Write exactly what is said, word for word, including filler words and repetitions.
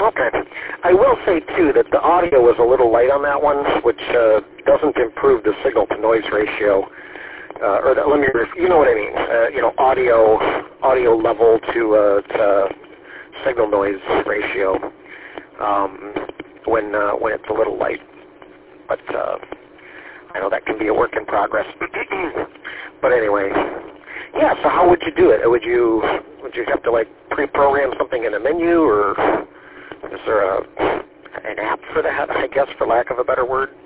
Okay. I will say, too, that the audio was a little light on that one, which uh, doesn't improve the signal-to-noise ratio. Uh, or the, let me, you know what I mean. Uh, you know, audio audio level to, uh, to signal-noise ratio um, when uh, when it's a little light. But uh, I know that can be a work in progress. But anyway, yeah. So how would you do it? Would you would you have to like pre-program something in a menu, or is there a an app for that? I guess, for lack of a better word.